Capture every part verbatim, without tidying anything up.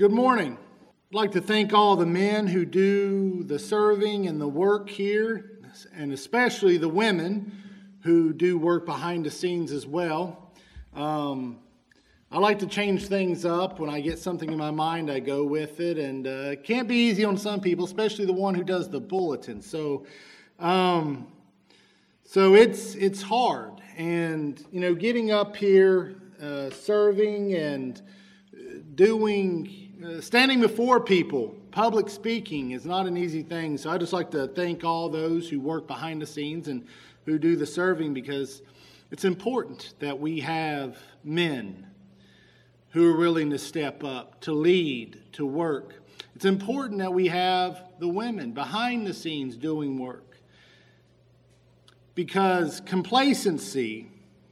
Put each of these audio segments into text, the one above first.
Good morning. I'd like to thank all the men who do the serving and the work here, and especially the women who do work behind the scenes as well. Um, I like to change things up. When I get something in my mind, I go with it, and uh, it can't be easy on some people, especially the one who does the bulletin. So, um, so it's it's hard, and you know, getting up here, uh, serving, and doing. Uh, standing before people, public speaking is not an easy thing. So I just like to thank all those who work behind the scenes and who do the serving, because it's important that we have men who are willing to step up, to lead, to work. It's important that we have the women behind the scenes doing work, because complacency,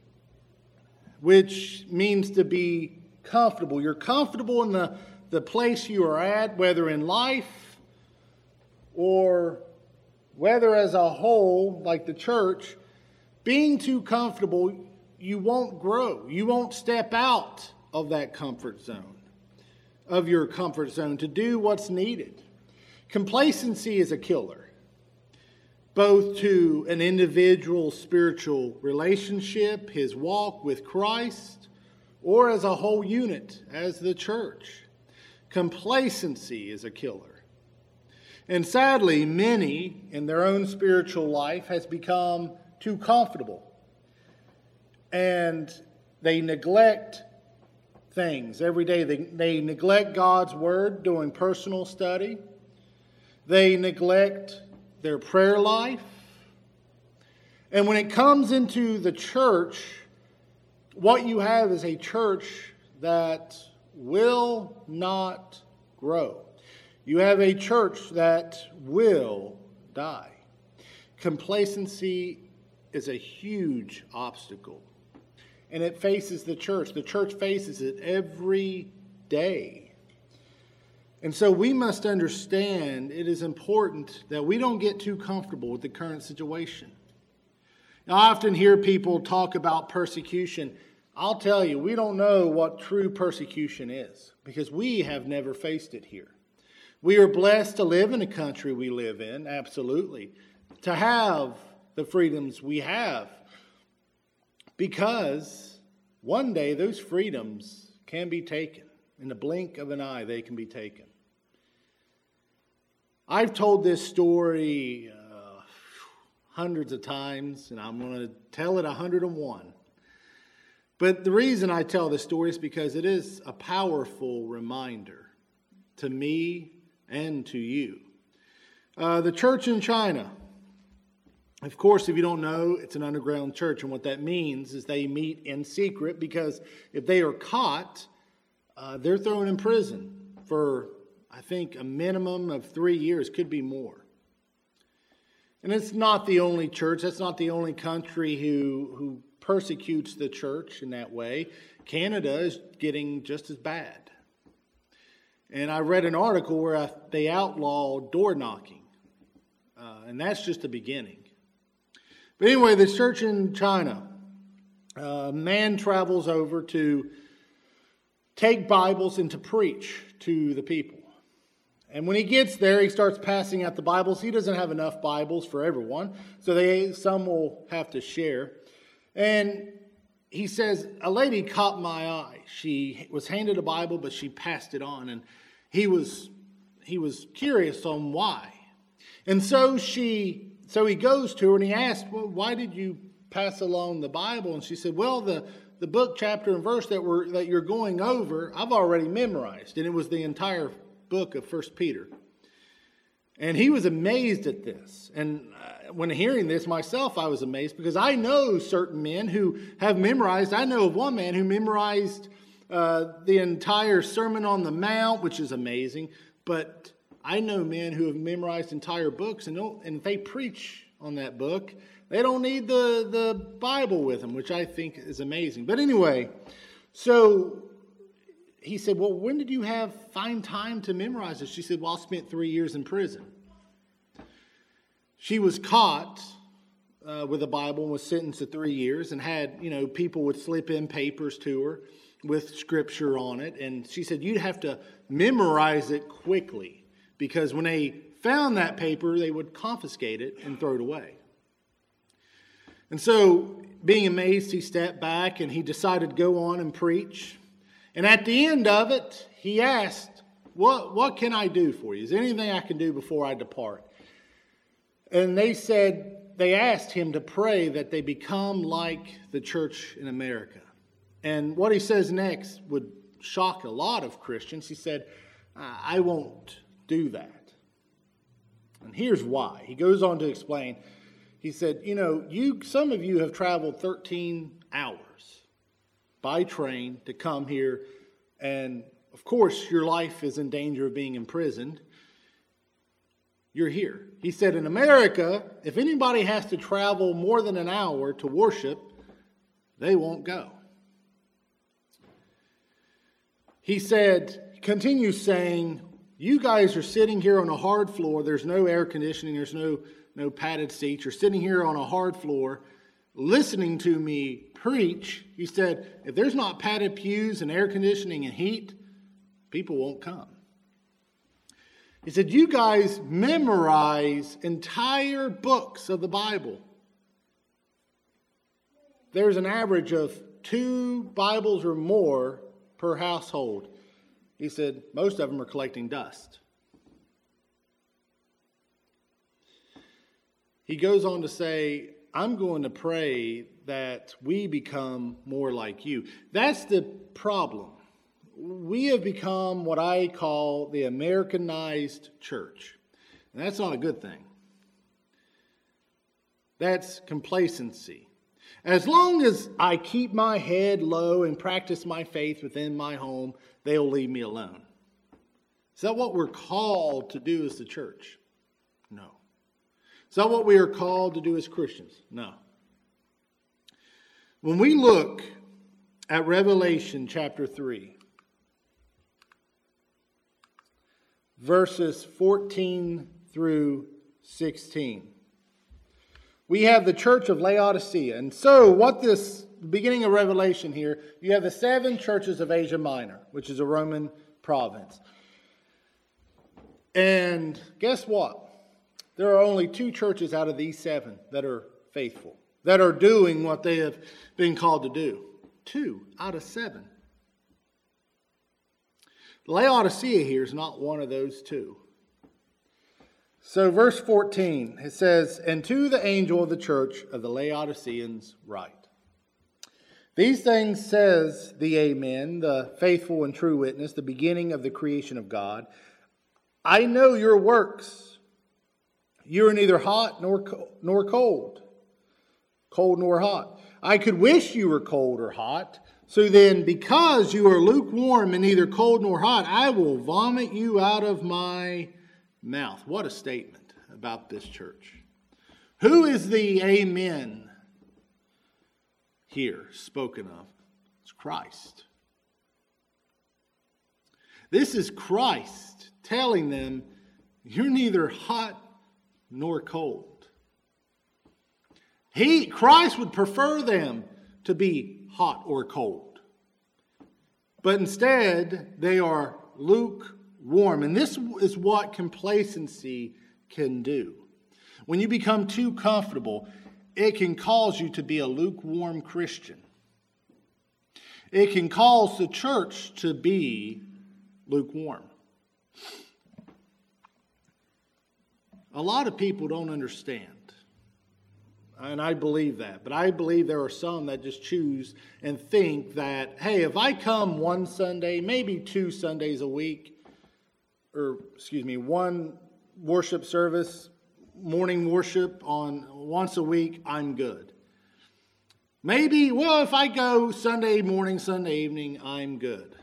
which means to be comfortable, you're comfortable in the the place you are at, whether in life or whether as a whole, like the church, being too comfortable, you won't grow. You won't step out of that comfort zone, of your comfort zone, to do what's needed. Complacency is a killer, both to an individual's spiritual relationship, his walk with Christ, or as a whole unit, as the church. Complacency is a killer. And sadly, many in their own spiritual life has become too comfortable. And they neglect things every day. They, they neglect God's word doing personal study. They neglect their prayer life. And when it comes into the church, what you have is a church that will not grow. You have a church that will die. Complacency is a huge obstacle, and it faces the church. The church faces it every day. And so we must understand it is important that we don't get too comfortable with the current situation. Now, I often hear people talk about persecution. I'll tell you, we don't know what true persecution is, because we have never faced it here. We are blessed to live in the country we live in, absolutely, to have the freedoms we have, because one day those freedoms can be taken. In the blink of an eye, they can be taken. I've told this story uh, hundreds of times, and I'm going to tell it a hundred and one. But the reason I tell this story is because it is a powerful reminder to me and to you. Uh, the church in China, of course, if you don't know, it's an underground church. And what that means is they meet in secret, because if they are caught, uh, they're thrown in prison for, I think, a minimum of three years, could be more. And it's not the only church. That's not the only country who who persecutes the church in that way. Canada is getting just as bad. And I read an article where I, they outlaw door knocking. Uh, and that's just the beginning. But anyway, the church in China, a man travels over to take Bibles and to preach to the people. And when he gets there, he starts passing out the Bibles. He doesn't have enough Bibles for everyone, so they some will have to share. And he says, a lady caught my eye. She was handed a Bible, but she passed it on. And he was he was curious on why. And so she so he goes to her and he asked, well, why did you pass along the Bible? And she said, well, the, the book, chapter, and verse that we're that you're going over, I've already memorized. And it was the entire book of First Peter. And he was amazed at this. And uh, when hearing this myself, I was amazed, because I know certain men who have memorized. I know of one man who memorized uh, the entire Sermon on the Mount, which is amazing. But I know men who have memorized entire books, and, don't, and if they preach on that book, they don't need the, the Bible with them, which I think is amazing. But anyway, so he said, well, when did you have find time to memorize this? She said, well, I spent three years in prison. She was caught uh, with a Bible and was sentenced to three years and had, you know, people would slip in papers to her with scripture on it. And she said, you'd have to memorize it quickly, because when they found that paper, they would confiscate it and throw it away. And so, being amazed, he stepped back and he decided to go on and preach. And at the end of it, he asked, what, what can I do for you? Is there anything I can do before I depart? And they said, they asked him to pray that they become like the church in America. And what he says next would shock a lot of Christians. He said, I won't do that. And here's why. He goes on to explain. He said, you know, you some of you have traveled thirteen hours by train to come here, and of course your life is in danger of being imprisoned. You're here. He said, in America, if anybody has to travel more than an hour to worship, they won't go. He said, continues saying, you guys are sitting here on a hard floor. There's no air conditioning. There's no No padded seats. You're sitting here on a hard floor listening to me preach. He said, if there's not padded pews and air conditioning and heat, people won't come. He said, you guys memorize entire books of the Bible. There's an average of two Bibles or more per household. He said, most of them are collecting dust. He goes on to say, I'm going to pray that we become more like you. That's the problem. We have become what I call the Americanized church. And that's not a good thing. That's complacency. As long as I keep my head low and practice my faith within my home, they'll leave me alone. Is that what we're called to do as the church? No. Is that what we are called to do as Christians? No. When we look at Revelation chapter three, verses fourteen through sixteen, we have the church of Laodicea. And so what this beginning of Revelation here, you have the seven churches of Asia Minor, which is a Roman province. And guess what? There are only two churches out of these seven that are faithful, that are doing what they have been called to do. Two out of seven. Laodicea here is not one of those two. So verse fourteen, it says, and to the angel of the church of the Laodiceans write. These things says the Amen, the faithful and true witness, the beginning of the creation of God. I know your works. You are neither hot nor nor cold. Cold nor hot. I could wish you were cold or hot. So then, because you are lukewarm and neither cold nor hot, I will vomit you out of my mouth. What a statement about this church. Who is the Amen here spoken of? It's Christ. This is Christ telling them, you're neither hot nor cold. He, Christ would prefer them to be hot or cold. But instead, they are lukewarm. And this is what complacency can do. When you become too comfortable, it can cause you to be a lukewarm Christian. It can cause the church to be lukewarm. A lot of people don't understand. And I believe that. But I believe there are some that just choose and think that, hey, if I come one Sunday, maybe two Sundays a week, or excuse me, one worship service, morning worship on once a week, I'm good. Maybe, well, if I go Sunday morning, Sunday evening, I'm good.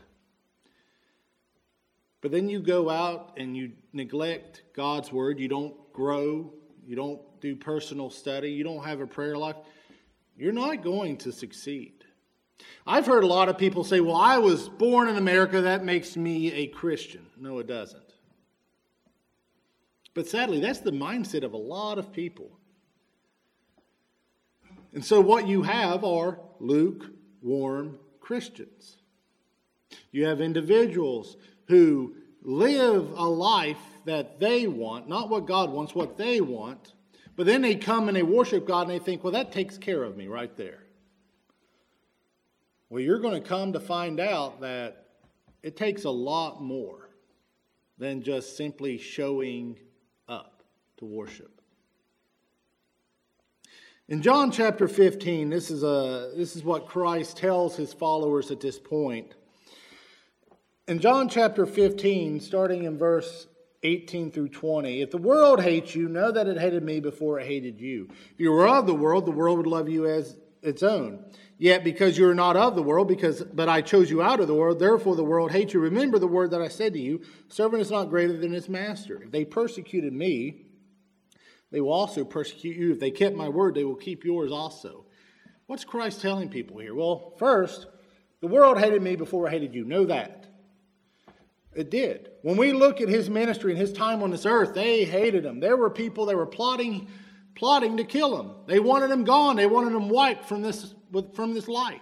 But then you go out and you neglect God's word. You don't grow. You don't do personal study. You don't have a prayer life. You're not going to succeed. I've heard a lot of people say, well, I was born in America. That makes me a Christian. No, it doesn't. But sadly, that's the mindset of a lot of people. And so what you have are lukewarm Christians. You have individuals who live a life that they want, not what God wants, what they want. But then they come and they worship God and they think, well, that takes care of me right there. Well, you're going to come to find out that it takes a lot more than just simply showing up to worship. In John chapter fifteen, this is a this is what Christ tells his followers at this point. In John chapter fifteen, starting in verse eighteen through twenty, if the world hates you, know that it hated me before it hated you. If you were of the world, the world would love you as its own. Yet because you are not of the world, because but I chose you out of the world, therefore the world hates you. Remember the word that I said to you, servant is not greater than his master. If they persecuted me, they will also persecute you. If they kept my word, they will keep yours also. What's Christ telling people here? Well, first, the world hated me before it hated you. Know that. It did. When we look at his ministry and his time on this earth, they hated him. There were people that were plotting, plotting to kill him. They wanted him gone. They wanted him wiped from this, from this life.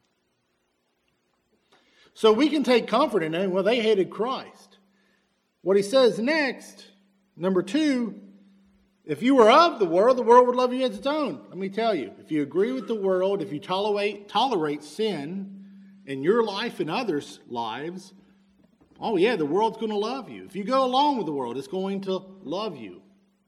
So we can take comfort in knowing, well, they hated Christ. What he says next, number two, if you were of the world, the world would love you as its own. Let me tell you, if you agree with the world, if you tolerate, tolerate sin in your life and others' lives, oh yeah, the world's going to love you. If you go along with the world, it's going to love you.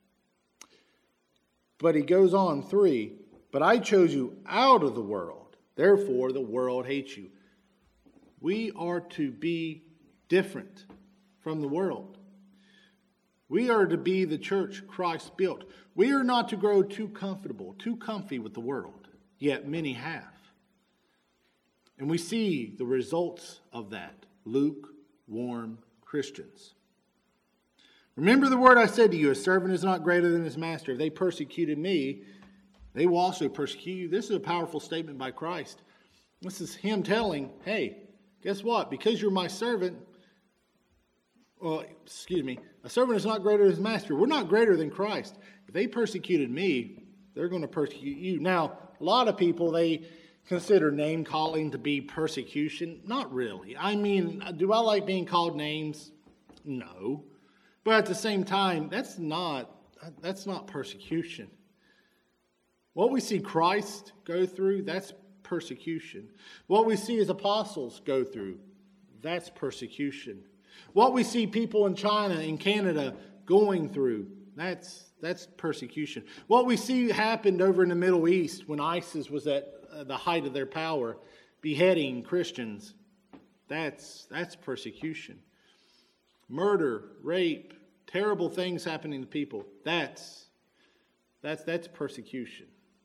But he goes on, three, but I chose you out of the world. Therefore, the world hates you. We are to be different from the world. We are to be the church Christ built. We are not to grow too comfortable, too comfy with the world, yet many have. And we see the results of that. Lukewarm Christians. Remember the word I said to you, a servant is not greater than his master. If they persecuted me, they will also persecute you. This is a powerful statement by Christ. This is him telling, hey, guess what? Because you're my servant, well, excuse me, a servant is not greater than his master. We're not greater than Christ. If they persecuted me, they're going to persecute you. Now, a lot of people, they consider name calling to be persecution. Not really. I mean, do I like being called names? No. But at the same time, that's not, that's not persecution. What we see Christ go through, that's persecution. What we see his apostles go through, that's persecution. What we see people in China and Canada going through, that's that's persecution. What we see happened over in the Middle East when ISIS was at uh, the height of their power, beheading Christians, that's that's persecution. Murder, rape, terrible things happening to people, that's that's that's persecution.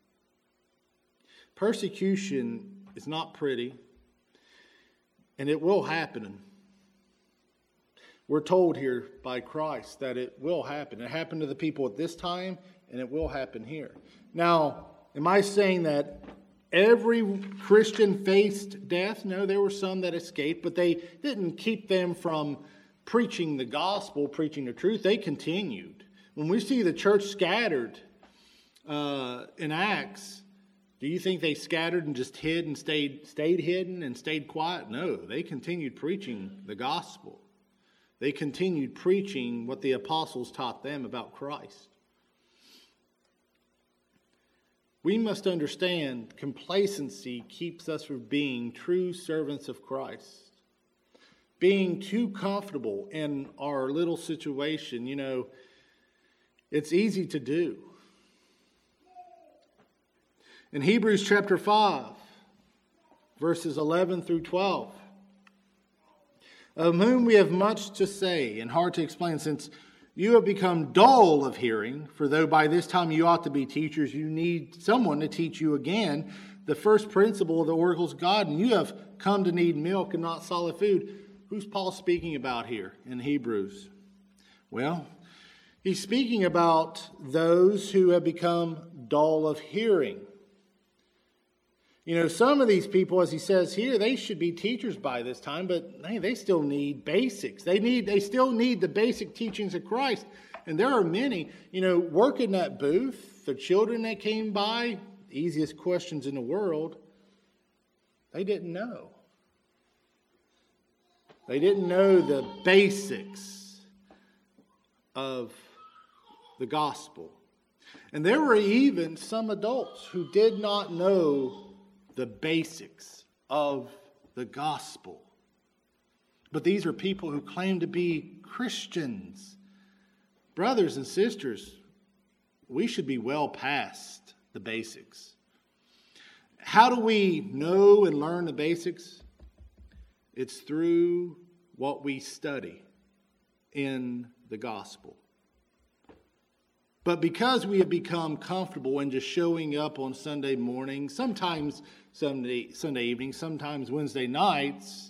Persecution is not pretty, and it will happen. We're told here by Christ that it will happen. It happened to the people at this time, and it will happen here. Now, am I saying that every Christian faced death? No, there were some that escaped, but they didn't keep them from preaching the gospel, preaching the truth. They continued. When we see the church scattered uh, in Acts, do you think they scattered and just hid and stayed, stayed hidden and stayed quiet? No, they continued preaching the gospel. They continued preaching what the apostles taught them about Christ. We must understand complacency keeps us from being true servants of Christ. Being too comfortable in our little situation, you know, it's easy to do. In Hebrews chapter five, verses eleven through twelve, of whom we have much to say and hard to explain, since you have become dull of hearing, for though by this time you ought to be teachers, you need someone to teach you again the first principle of the oracles of God, and you have come to need milk and not solid food. Who's Paul speaking about here in Hebrews? Well, he's speaking about those who have become dull of hearing. You know, some of these people, as he says here, they should be teachers by this time, but hey, they still need basics. They need, they still need the basic teachings of Christ. And there are many, you know, working that booth, the children that came by, easiest questions in the world, they didn't know. They didn't know the basics of the gospel. And there were even some adults who did not know the basics of the gospel. But these are people who claim to be Christians. Brothers and sisters, we should be well past the basics. How do we know and learn the basics? It's through what we study in the gospel. But because we have become comfortable in just showing up on Sunday morning, sometimes Sunday, Sunday evening, sometimes Wednesday nights,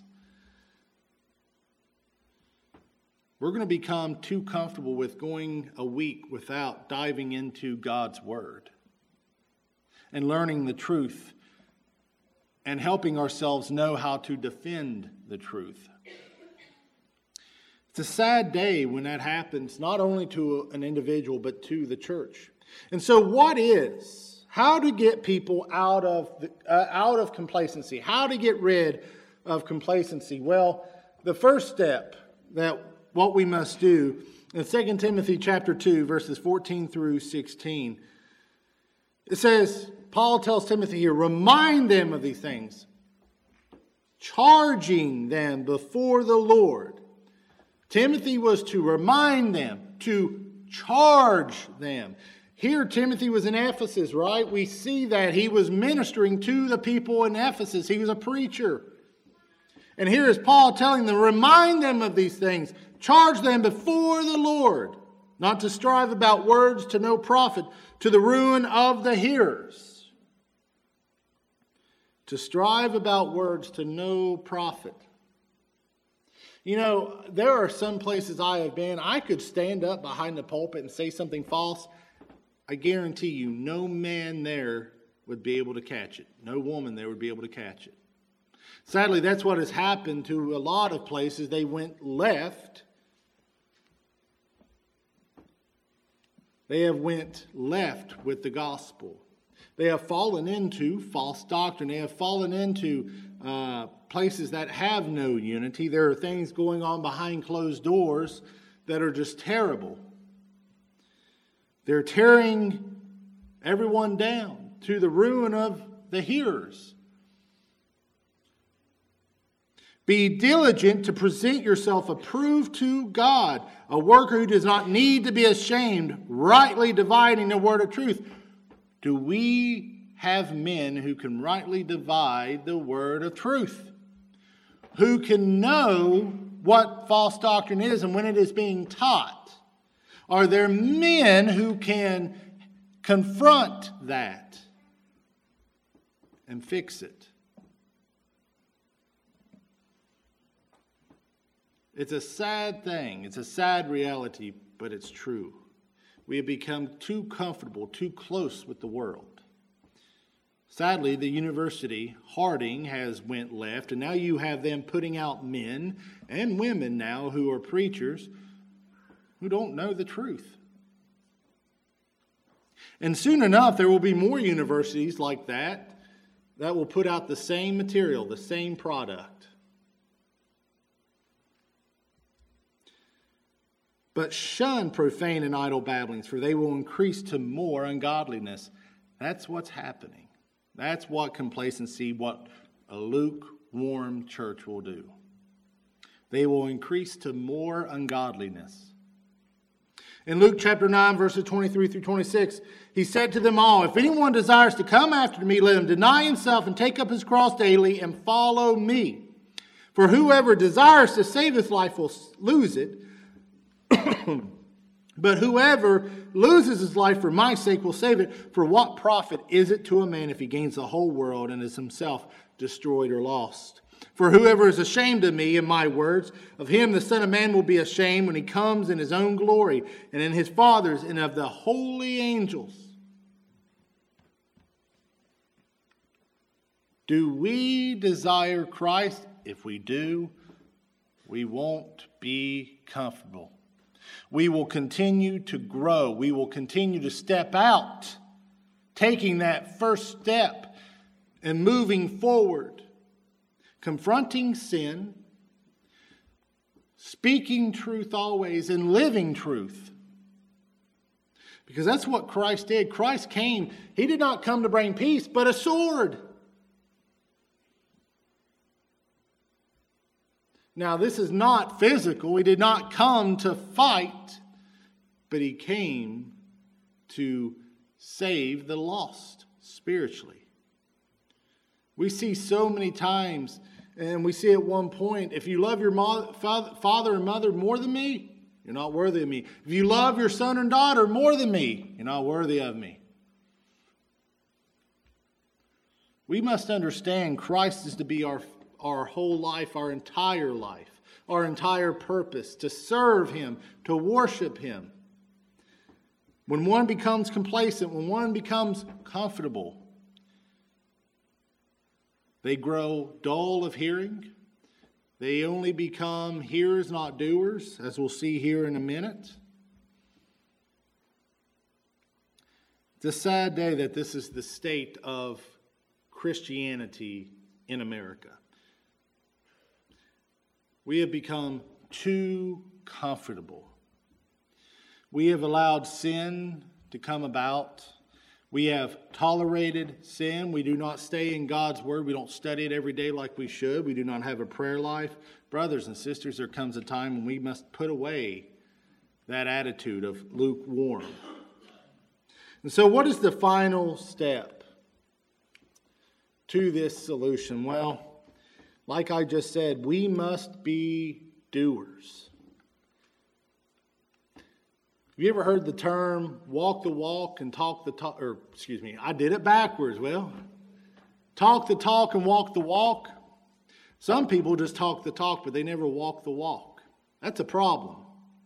we're going to become too comfortable with going a week without diving into God's Word and learning the truth and helping ourselves know how to defend the truth. It's a sad day when that happens, not only to an individual, but to the church. And so what is, how to get people out of, the, uh, out of complacency? How to get rid of complacency? Well, the first step that what we must do in Second Timothy chapter two, verses fourteen through sixteen, it says, Paul tells Timothy here, remind them of these things, charging them before the Lord. Timothy was to remind them, to charge them. Here Timothy was in Ephesus, right? We see that he was ministering to the people in Ephesus. He was a preacher. And here is Paul telling them, remind them of these things. Charge them before the Lord, not to strive about words to no profit, to the ruin of the hearers. To strive about words to no profit. You know, there are some places I have been, I could stand up behind the pulpit and say something false. I guarantee you, no man there would be able to catch it. No woman there would be able to catch it. Sadly, that's what has happened to a lot of places. They went left. They have went left with the gospel. They have fallen into false doctrine. They have fallen into uh, places that have no unity. There are things going on behind closed doors that are just terrible. They're tearing everyone down to the ruin of the hearers. Be diligent to present yourself approved to God, a worker who does not need to be ashamed, rightly dividing the word of truth. Do we have men who can rightly divide the word of truth? Who can know what false doctrine is and when it is being taught? Are there men who can confront that and fix it? It's a sad thing. It's a sad reality, but it's true. We have become too comfortable, too close with the world. Sadly, the university, Harding, has went left, and now you have them putting out men and women now who are preachers who don't know the truth. And soon enough, there will be more universities like that that will put out the same material, the same product. But shun profane and idle babblings, for they will increase to more ungodliness. That's what's happening. That's what complacency, what a lukewarm church will do. They will increase to more ungodliness. In Luke chapter nine, verses twenty-three through twenty-six, he said to them all, if anyone desires to come after me, let him deny himself and take up his cross daily and follow me. For whoever desires to save his life will lose it. But whoever loses his life for my sake will save it. For what profit is it to a man if he gains the whole world and is himself destroyed or lost? For whoever is ashamed of me and my words, of him the Son of Man will be ashamed when he comes in his own glory and in his Father's and of the holy angels. Do we desire Christ? If we do, we won't be comfortable. We will continue to grow. We will continue to step out, taking that first step and moving forward, confronting sin, speaking truth always, and living truth. Because that's what Christ did. Christ came. He did not come to bring peace, but a sword. Now, this is not physical. He did not come to fight, but he came to save the lost spiritually. We see so many times, and we see at one point, if you love your mother, father and mother more than me, you're not worthy of me. If you love your son and daughter more than me, you're not worthy of me. We must understand Christ is to be our, our whole life, our entire life, our entire purpose, to serve him, to worship him. When one becomes complacent, when one becomes comfortable, they grow dull of hearing. They only become hearers, not doers, as we'll see here in a minute. It's a sad day that this is the state of Christianity in America. We have become too comfortable. We have allowed sin to come about. We have tolerated sin. We do not stay in God's word. We don't study it every day like we should. We do not have a prayer life. Brothers and sisters, there comes a time when we must put away that attitude of lukewarm. And so what is the final step to this solution? Well, like I just said, we must be doers. Have you ever heard the term walk the walk and talk the talk? Or, excuse me, I did it backwards. Well, talk the talk and walk the walk. Some people just talk the talk, but they never walk the walk. That's a problem.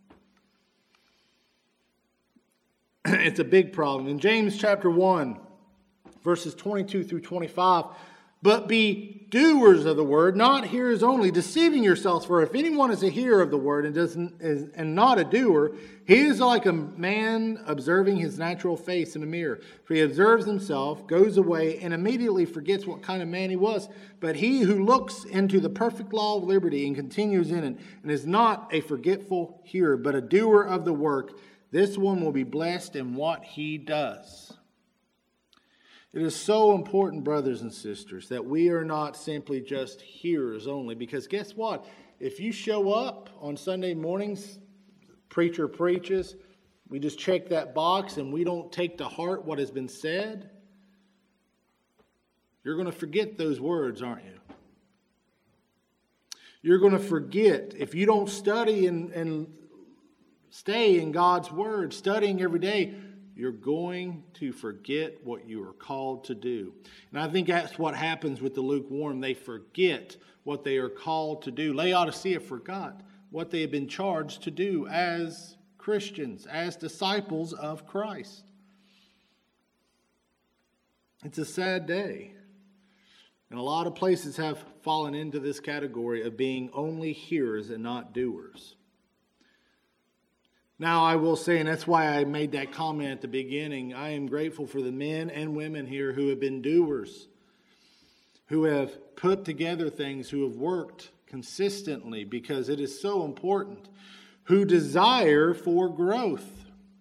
It's a big problem. In James chapter one, verses twenty-two through twenty-five, but be doers of the word, not hearers only, deceiving yourselves. For if anyone is a hearer of the word and doesn't is, and not a doer, he is like a man observing his natural face in a mirror. For he observes himself, goes away, and immediately forgets what kind of man he was. But he who looks into the perfect law of liberty and continues in it, and is not a forgetful hearer, but a doer of the work, this one will be blessed in what he does. It is so important, brothers and sisters, that we are not simply just hearers only. Because guess what? If you show up on Sunday mornings, preacher preaches, we just check that box and we don't take to heart what has been said, you're going to forget those words, aren't you? You're going to forget. If you don't study and, and stay in God's word, studying every day, you're going to forget what you are called to do. And I think that's what happens with the lukewarm. They forget what they are called to do. Laodicea forgot what they had been charged to do as Christians, as disciples of Christ. It's a sad day. And a lot of places have fallen into this category of being only hearers and not doers. Now, I will say, and that's why I made that comment at the beginning, I am grateful for the men and women here who have been doers, who have put together things, who have worked consistently, because it is so important, who desire for growth.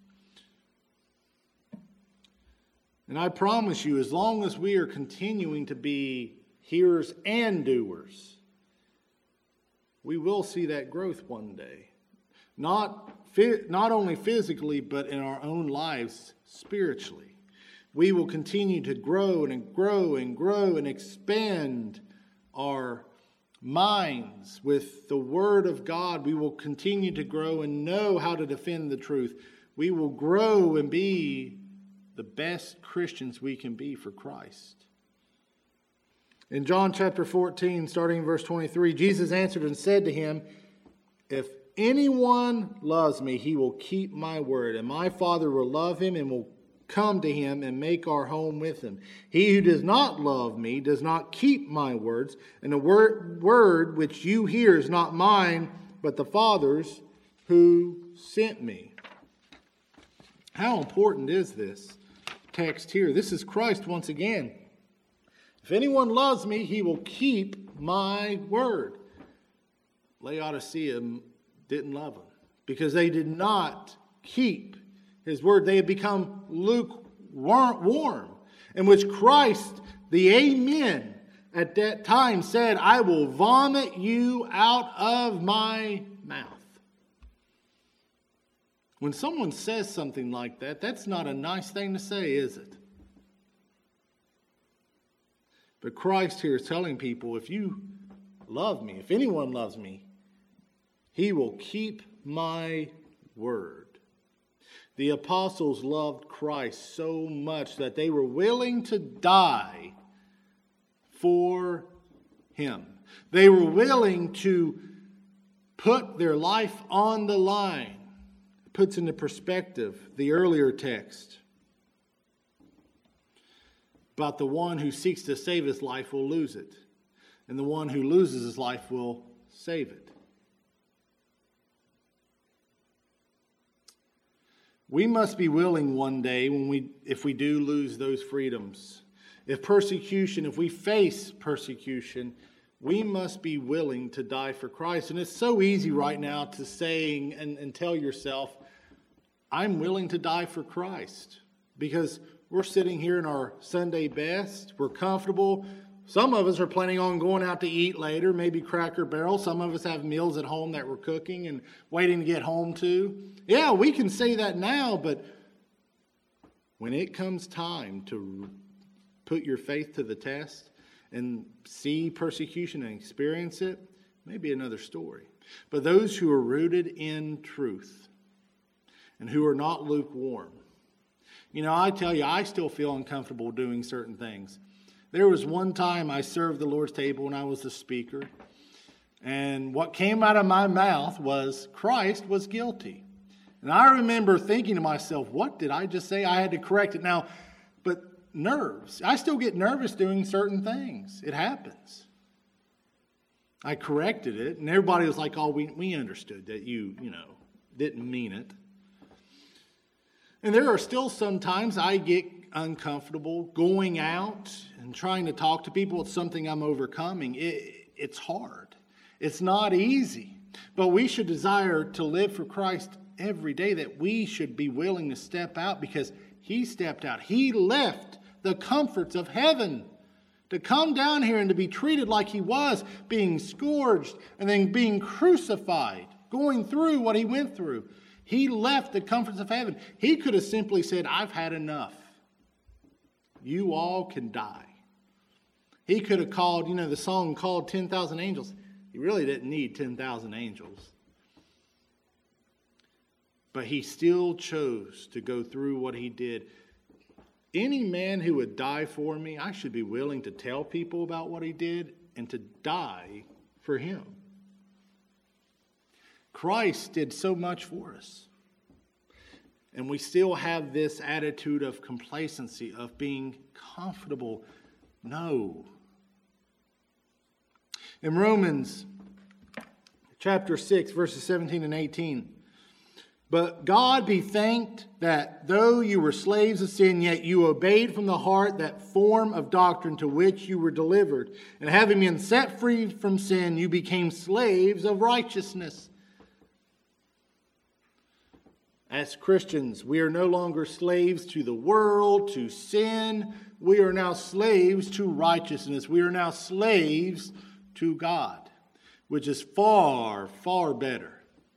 And I promise you, as long as we are continuing to be hearers and doers, we will see that growth one day. Not Not only physically, but in our own lives spiritually. We will continue to grow and grow and grow and expand our minds with the Word of God. We will continue to grow and know how to defend the truth. We will grow and be the best Christians we can be for Christ. In John chapter fourteen, starting in verse twenty-three, Jesus answered and said to him, "If anyone loves me, he will keep my word, and my Father will love him and will come to him and make our home with him. He who does not love me does not keep my words, and the word, word which you hear is not mine, but the Father's who sent me." How important is this text here? This is Christ once again. If anyone loves me, he will keep my word. Laodicea didn't love him because they did not keep his word. They had become lukewarm, in which Christ, the Amen, at that time said, I will vomit you out of my mouth. When someone says something like that, that's not a nice thing to say, is it? But Christ here is telling people, if you love me, if anyone loves me, he will keep my word. The apostles loved Christ so much that they were willing to die for him. They were willing to put their life on the line. It puts into perspective the earlier text about the one who seeks to save his life will lose it, and the one who loses his life will save it. We must be willing one day, when we, if we do lose those freedoms, if persecution, if we face persecution, we must be willing to die for Christ. And it's so easy right now to say and, and tell yourself, I'm willing to die for Christ. Because we're sitting here in our Sunday best, we're comfortable. Some of us are planning on going out to eat later, maybe Cracker Barrel. Some of us have meals at home that we're cooking and waiting to get home to. Yeah, we can say that now, but when it comes time to put your faith to the test and see persecution and experience it, maybe another story. But those who are rooted in truth and who are not lukewarm. You know, I tell you, I still feel uncomfortable doing certain things. There was one time I served the Lord's table when I was the speaker, and what came out of my mouth was, Christ was guilty. And I remember thinking to myself, what did I just say? I had to correct it. Now, but nerves. I still get nervous doing certain things. It happens. I corrected it, and everybody was like, oh, we, we understood that you, you know, didn't mean it. And there are still some times I get uncomfortable going out and trying to talk to people. It's something I'm overcoming. It, it's hard. It's not easy. But we should desire to live for Christ every day, that we should be willing to step out because he stepped out. He left the comforts of heaven to come down here and to be treated like he was, being scourged and then being crucified, going through what he went through. He left the comforts of heaven. He could have simply said, I've had enough. You all can die. He could have called, you know, the song called ten thousand angels. He really didn't need ten thousand angels. But he still chose to go through what he did. Any man who would die for me, I should be willing to tell people about what he did and to die for him. Christ did so much for us. And we still have this attitude of complacency, of being comfortable. No. In Romans chapter six, verses seventeen and eighteen, but God be thanked that though you were slaves of sin, yet you obeyed from the heart that form of doctrine to which you were delivered. And having been set free from sin, you became slaves of righteousness. As Christians, we are no longer slaves to the world, to sin. We are now slaves to righteousness. We are now slaves to God, which is far, far better.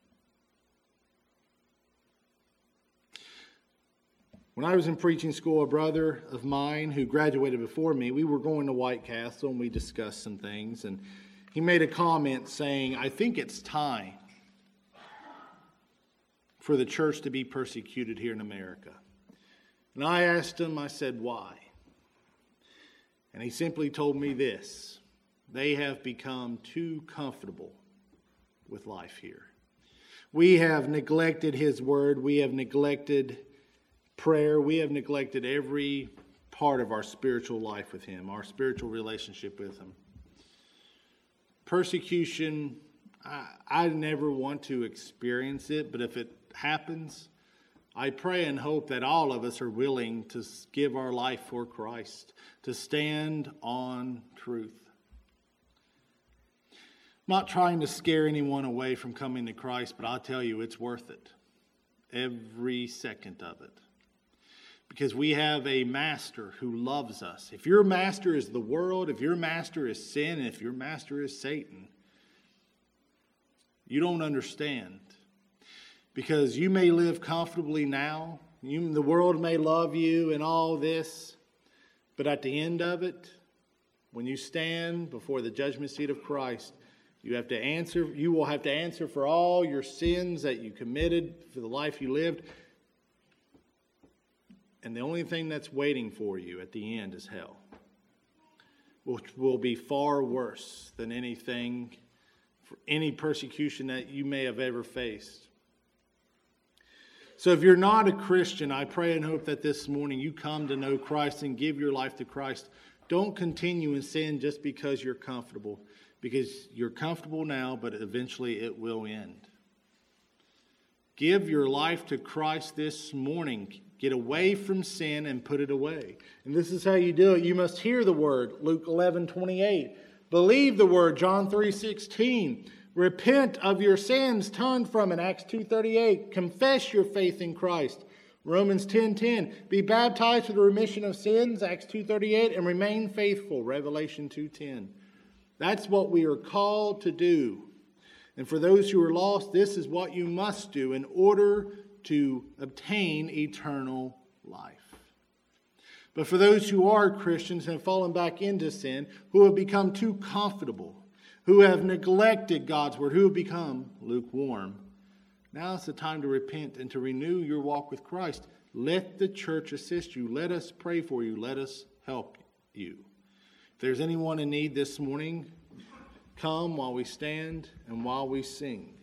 When I was in preaching school, a brother of mine who graduated before me, we were going to White Castle and we discussed some things. And he made a comment saying, I think it's time for the church to be persecuted here in America. And I asked him, I said, why? And he simply told me this: they have become too comfortable with life here. We have neglected his word. We have neglected prayer. We have neglected every part of our spiritual life with him, our spiritual relationship with him. Persecution, I, I never want to experience it, but if it happens, I pray and hope that all of us are willing to give our life for Christ, to stand on truth. not trying to scare anyone away from coming to Christ, but I'll tell you, it's worth it. Every second of it. Because we have a master who loves us. If your master is the world, if your master is sin, and if your master is Satan, you don't understand. Because you may live comfortably now. You, the world may love you and all this. But at the end of it, when you stand before the judgment seat of Christ, you have to answer, you will have to answer for all your sins that you committed, for the life you lived. And the only thing that's waiting for you at the end is hell, which will be far worse than anything, for any persecution that you may have ever faced. So if you're not a Christian, I pray and hope that this morning you come to know Christ and give your life to Christ. Don't continue in sin just because you're comfortable, because you're comfortable now, but eventually it will end. Give your life to Christ this morning. Get away from sin and put it away. And this is how you do it. You must hear the word, Luke eleven twenty-eight. Believe the word, John three sixteen. Repent of your sins, turn from it, Acts two thirty-eight. Confess your faith in Christ, Romans ten ten. Be baptized for the remission of sins, Acts two thirty-eight. And remain faithful, Revelation two ten. That's what we are called to do. And for those who are lost, this is what you must do in order to obtain eternal life. But for those who are Christians and have fallen back into sin, who have become too comfortable, who have neglected God's word, who have become lukewarm, now is the time to repent and to renew your walk with Christ. Let the church assist you. Let us pray for you. Let us help you. If there's anyone in need this morning, come while we stand and while we sing.